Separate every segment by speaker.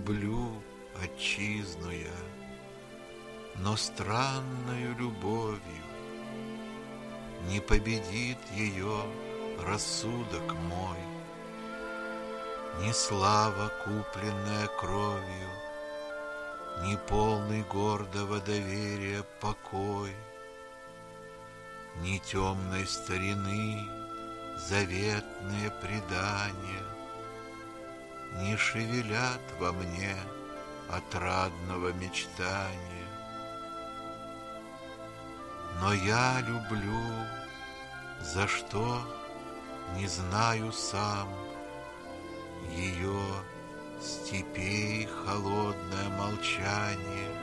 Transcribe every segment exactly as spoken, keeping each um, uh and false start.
Speaker 1: люблю отчизну я, но странною любовью не победит ее рассудок мой. Ни слава, купленная кровью, ни полный гордого доверия покой, ни темной старины заветные предания не шевелят во мне отрадного мечтания. Но я люблю, за что не знаю сам, ее степей холодное молчание,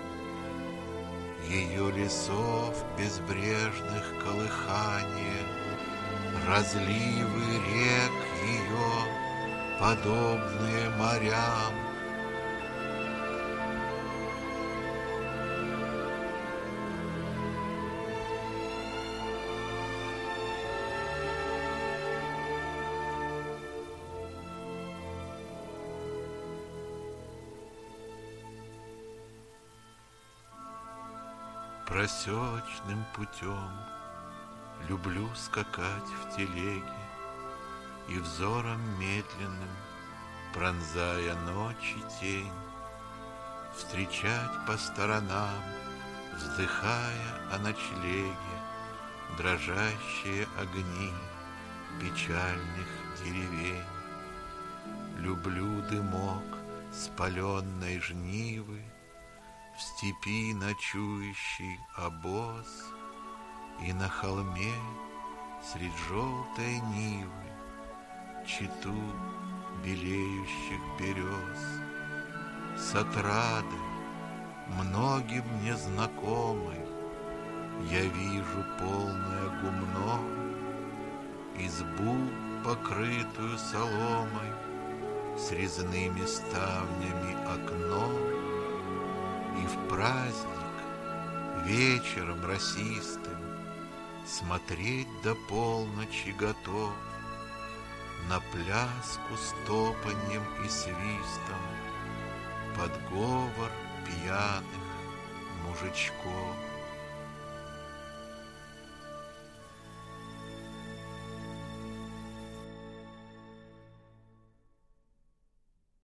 Speaker 1: ее лесов безбрежных колыхание, разливы рек ее, подобные морям. Проселочным путем люблю скакать в телеге и взором медленным, пронзая ночи тень, встречать по сторонам, вздыхая о ночлеге, дрожащие огни печальных деревень. Люблю дымок спаленной жнивы, в степи ночующий обоз, и на холме средь желтой нивы читу белеющих берез. С отрады, многим мне знакомой, я вижу полное гумно, избу, покрытую соломой, с резными ставнями окно. И в праздник вечером росистым смотреть до полночи готов на пляску с топаньем и свистом под говор пьяных мужичков.